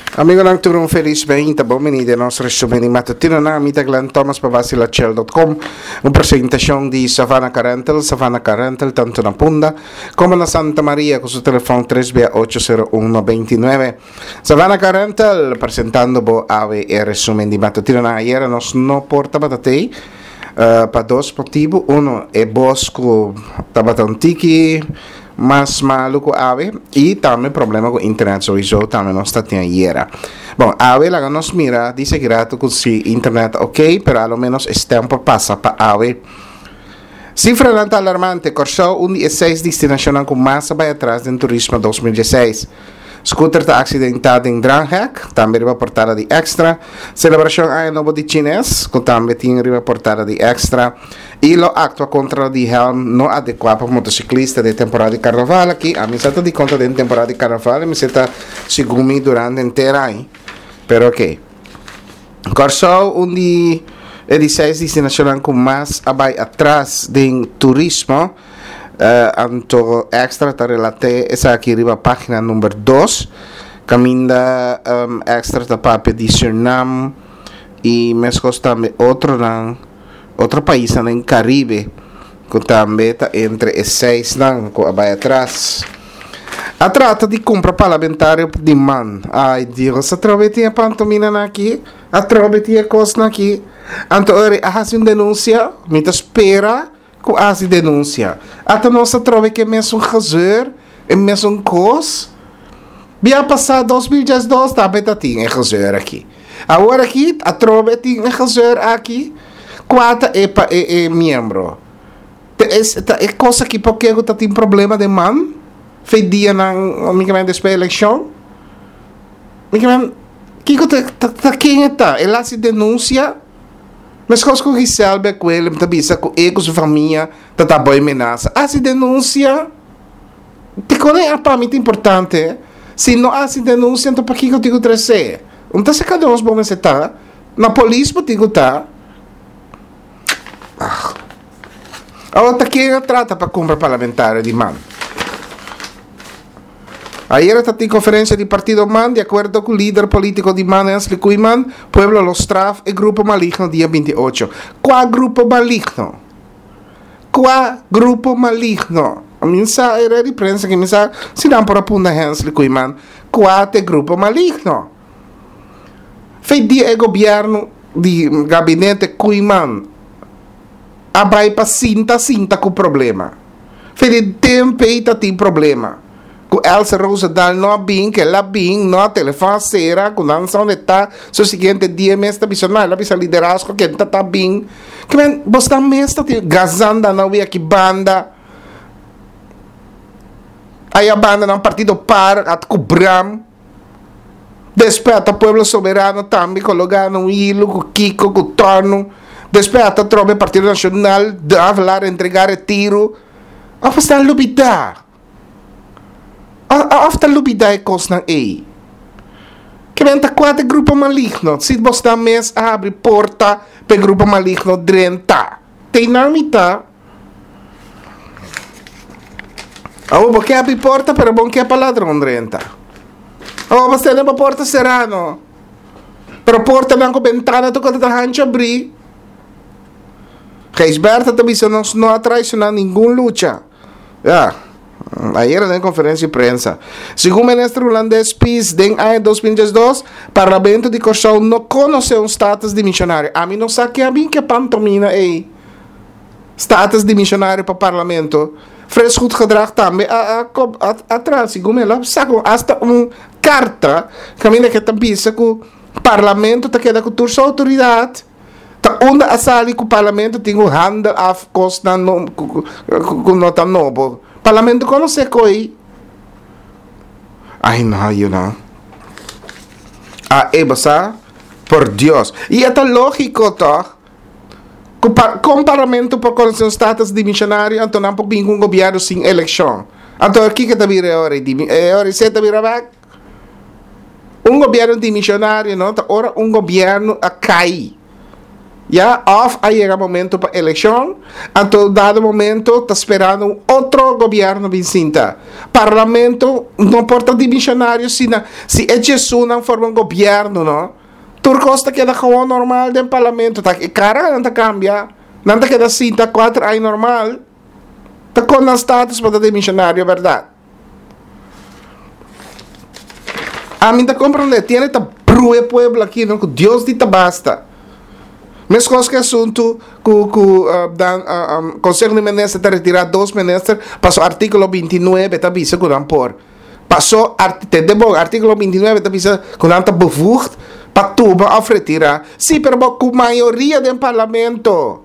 Amigo lang turong feliz bem, tá bom, menina? Nosso resumo de matutino na amita Glenn Thomas pabasilaciel.com, uma apresentação de Savannah Carental, tanto na Punda, como na Santa Maria, com seu telefone 3B80129. Savannah Carental, apresentando bo ave e resumo de matutino na ayer, nos no porta batatei, para dois motivos. Um é bosco tabatantiki, mas maluco ave e também problema com internet sowieso também não está tendo iera. Bom, ave lá nos mira dice grato com si internet ok, pero ao menos esse tempo passa para ave. Cifra não alarmante, Corsou 16 destinação com massa vai atrás do turismo 2016. Scooter está acidentado em Dranghek, também reportada de extra. Celebração Ano Novo de Chinês, que também tinha reportada de extra. E lo actua contra o helm não adequado para motociclista de temporada de carnaval. Aqui, a mim está de conta de temporada de carnaval, me está segumi durante inteira aí. Pero ok. Corsou de 16 destinação com mais abai atrás do turismo. Anto extra ta relate essa aqui riba página número 2 caminda extra ta papel de Suriname e mescos também outro país em Caribe que também está entre os 6 que vai atrás a trata de compra parlamentar de man ai Deus a trove tinha pantomina aqui a trove tinha coisa aqui anto a fazer uma denúncia me espera com as denúncia. Até nossa trova que é mesmo um razão, é mesmo um cos. Bia passado 2012 também tinha razão aqui. Agora aqui a trova tinha razão aqui. Quatro é membro. É coisa que porque eu tenho problema de man. Fez dia na minha dessa eleição. Minha que quem está? Ela se denuncia. Mas coisa que resolve com ele, também com ele, sua família, tá boa ameaça. Se denúncia, te conhece para mim é importante. Se não há denúncia, então para que eu digo trazer? Então se cada um bom você tá, na polícia eu digo tá. Agora quem trata para compra parlamentar de man. Ayer está en conferencia del partido MAN, de acuerdo con el líder político de MAN, Ensley Kuiman, Pueblo Los Traf y Grupo Maligno, día 28. ¿Cuál grupo maligno? ¿Cuál grupo maligno? A mí era de prensa que me sa, si dan por apunta Ensley Kuiman, ¿cuál es grupo maligno? Fue día el gobierno del gabinete Kuiman, abai para cinta con problema. Fue de tempo y tem problema. Com Elsa Rosedal não bem, que ela bem, não telefone será, com não onde está, seu seguinte dia mesmo está visionar, ela precisa liderazgo, que está bem. Que bem, você mesmo está gazanda, não vê aqui banda. Aí a banda não partido par, a cobram. Desperta o povo soberano também, colocando um hilo, com Kiko, com Torno. Desperta o Partido Nacional, de falar, entregar tiro. A você está lubitar. After lubida é coisa aí. Que vem quatro grupo maligno. Se você mesmo abre porta para grupo maligno drenta. Tem na mitad. Porque abre porta para bom que é para ladrão drenta. Você não porta serano. Pero porta não com ventana tu quando a gente abrir. Reisberta também não atraicionar nenhuma luta. Ayer en conferencia de prensa, segundo o ministro holandês Pies, en año 2012, o Parlamento de Corsou não conoce un status de missionário. A mim não sabe que a mim que pantomina é status de missionário para o Parlamento. Fres goed gedrag também atrás, segundo ela, saco hasta carta que a mim que também que o Parlamento está queda com sua autoridade. Tá onde a sala que o Parlamento tem o handel af costa com nota novo. Parlamento conoce coi. Ai não, you know. Basta, por Deus. E é tão lógico, tá? Com Parlamento por conhecer o status de missionário, então não pode vir um governo sem eleição. Então aqui que está virando é hora de virar back. Um governo de missionário, não? Tá hora um governo a cair. Ya, aí chega o momento para eleição, a todo dado momento está esperando outro governo Vicinta. Parlamento não porta dimissionário se é Jesus não forma um governo, não? Turcosta queda como normal do parlamento, tá? E cara não cambia, não queda assim, tá 4 anos normal, tá com o status para dimissionário, verdade? A mim tá compreendendo, tiene tá brue pueblo aqui, não? Deus dita basta. Mas que assunto que o Conselho de Ministros está retirado 2 ministros, passou artículo 29, está vista que não por. Passou artículo 29, está vista que não está bevoegd para tuba a retirar. Sim, mas com a maioria do parlamento.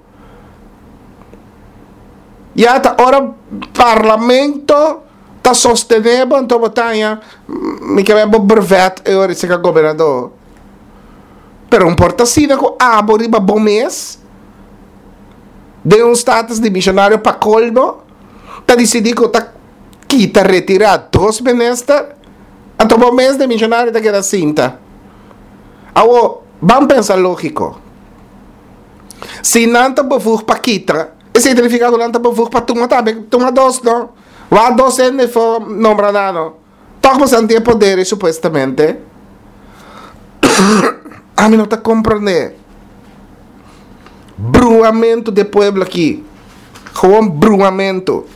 Já está ora parlamento está sostenendo, então botanha, me quer brevet eu esse governador. Pero um porta-sida com aboriba bom mês de status de missionário para colmo, está decidido que quita retirar 2 ministros, então bom mês de missionário está queda cinta. Agora, vamos pensar lógico. Se não está bevoegd para quitar, isso significa que não está bevoegd para tomar 2, não? Vai 2 anos for nombrado, toch mas não tem poder, supostamente. A mim não está compreendendo. Bruamento de pueblo aqui. Gewoon bruamento.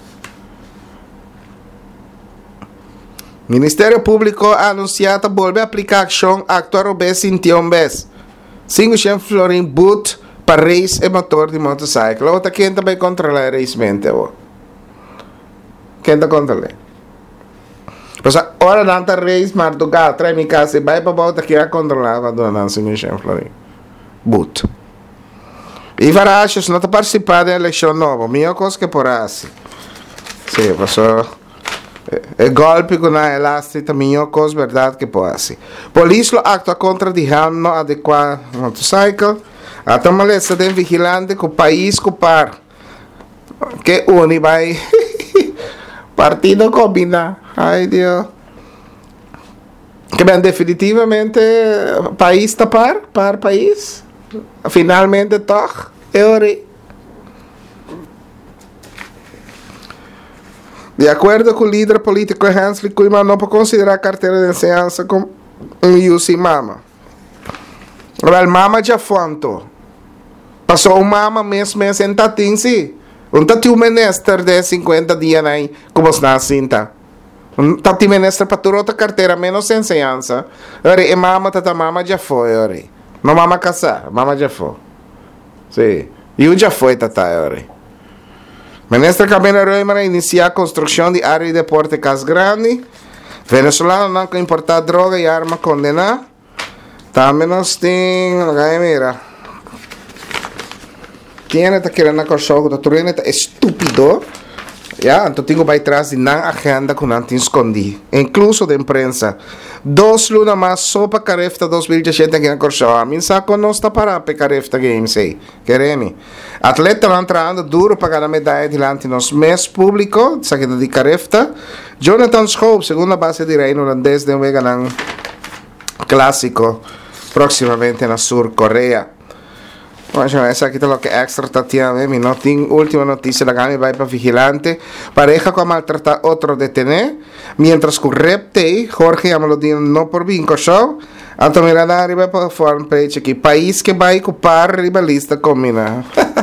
Ministério Público anunciado volver a aplicar ação actuar obes em Tionbes. 500 florin boot para race e motor de motociclo. Outra quem também controla reismente. Quem está controlando? Pues ora nanta reis mar do gato, trai mi casa e vai para volta que a controlava dona Nancy Florin. But. E varachos não está participando da eleição nova, minha coisa que por assim. Sim, passou. É golpe com a elástica, minha coisa verdade que por assim. Polícia actua contra de não adequado motorcycle. A tamalesa de vigilante com o país com par. Que une vai. Partido combina. Ai, Deus. Que bem, definitivamente, país está par país. Finalmente, toch, euri. De acordo com o líder político Hensley Kuiman, não pode considerar a carteira de enseñança como um use mama. Agora, mama já fonto. Passou um mama mês em tatin, sim. Um tati minister de 50 dias aí, como se nascinta. Um tati minister para tu outra carteira, menos enseñança. Ora, e mama, mama já foi, ora. Não mama casar, mama já foi. Sim. E o já foi, ora. Ministro Camila Roimara inicia a construção de área de deporte Cas Grande. Venezuelano não quer importar droga e arma condenar. Também nós temos, mira. Quem está querendo com o jogo da Turena é estúpido. Então tenho para trás de na agenda que não tem escondido. Incluso de imprensa. 2 lunas mais só para Carefta 2017 aqui na Corchó. A mim saco não está para Carefta Games aí. Queremos. Atleta não entrando duro para ganhar medalha diante nos mês público. Isso aqui de Carefta. Jonathan Schoop, segunda base de reino holandês, deve ganhar um clássico proximamente na Sur Coreia. Vamos a ver, essa aqui está lo que extra Tatiana, mi última noticia da Gami vai para vigilante, pareja com maltratar outro detenido, mientras que o repte, Jorge Amalodino não por vinco show, Anto mirando arriba para form page aqui, país que vai ocupar rivalista combina.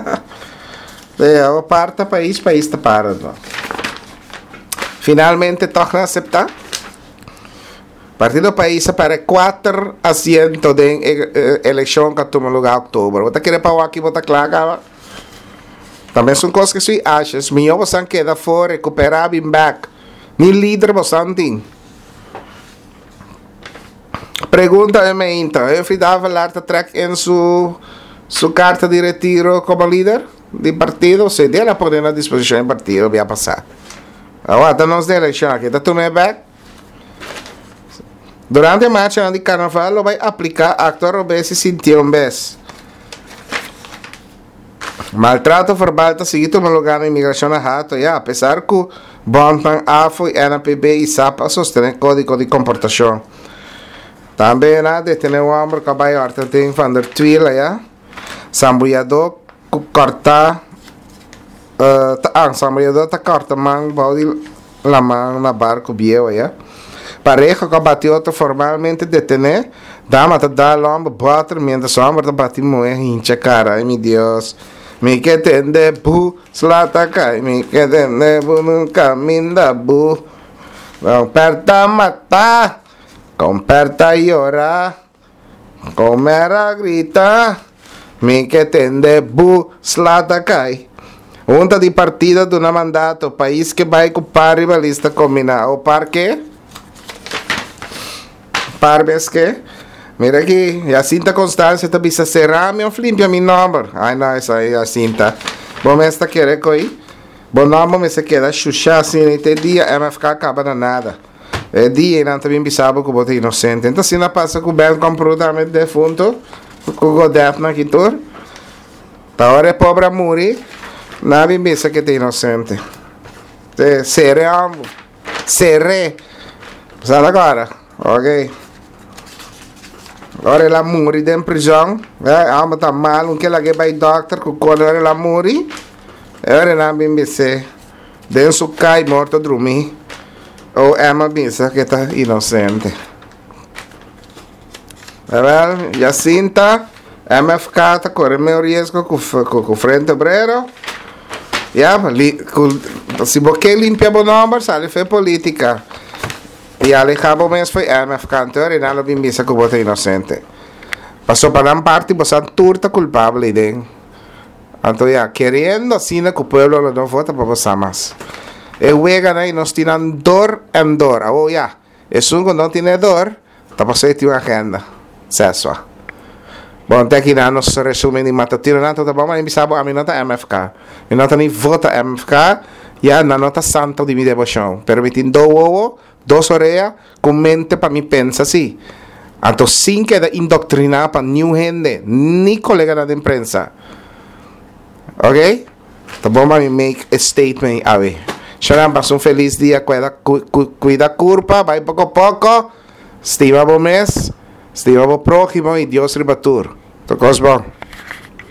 Parta país está parado. Finalmente toca aceitar. Partido País para 4 asientos de eleição que toma lugar em outubro. Você quer para aqui, você claro. Também são coisas que você acha. Melhor você queda fora, recuperar, bem back. Nem líder você tem. Pergunta-me então. Eu fui dar falar de track em sua carta de retiro como líder de partido. Se dela poder na disposição do partido, vai passar. Agora, nós de eleição aqui. Está tudo back? Durante a marcha de carnaval, vai aplicar actor obeso sintió um vez. Maltrato verbal está seguido no lugar de imigração a rato, apesar que o Bontan, AFO, NPB e SAP sostêm código de comportação. Também detener o homem que vai a tem van der Twiel, Samboiador corta samboiador tá corta mang balde la mão na barco biel ya. Pareja que bateu outro formalmente detener, dama tá dá lomba bater mientras homem tá batendo moer hincha cara, ai meu Deus. Me que tende bu slata cai, me que tende bu no caminho da bu. Vão perta matar, com perta llorar, com era grita, me que tende bu slata cai. Junta de partida do na mandato, país que vai com par rivalista combinado. O par que? Par ves que? Mira aqui, Jacinta Constância tá bisa cerame ou limpia mi número. Ai não, isso aí Jacinta. Bom, esta querer coi. Bom nome me se queda chuchar assim, neste dia MFK acaba na nada. É dia e não também bisabo que bote inocente. Então se não passa com o bem completamente defunto, com o governo aqui tur. Tá hora é pobre a morir. Não me pensa que é inocente. Seré amo. Seré. Sabe agora? Ok. Agora ela morre dentro da prisão. A alma está mal. Não quer que vai doctor. Quando ela morre. Agora não me pensa. Dentro cai morto dormir. Ou ela pensa que está inocente. Jacinta. MFK está correndo meu risco com o Frente Obrero. Se você limpia o nome, sai foi política. E ali acabou mesmo foi MFK, então e não bem bisa que você é inocente. Passou para uma parte, você é turta culpável aí. Então, querendo assim que o povo não vota para você mais. E o aí nós temos dor em dor. Oh, e se não tem dor, está passando uma agenda. Sesso. Bom, até aqui na nosso resumo de matutino, não tá bom, mas me sabe a minha nota MFK. Minha nota nem vota MFK, e a nota santa de minha devoção. Permitindo dos orelhas, com mente para mim pensa assim. Então, sem queda indoctrinar para nenhum gente, nem colega da imprensa. Ok? Tá bom, mas make a statement aí. Xaram, passa um feliz dia, cuida curva, vai pouco a pouco, estima o mês. Estima o próximo e Deus rebatur. Tocos bom.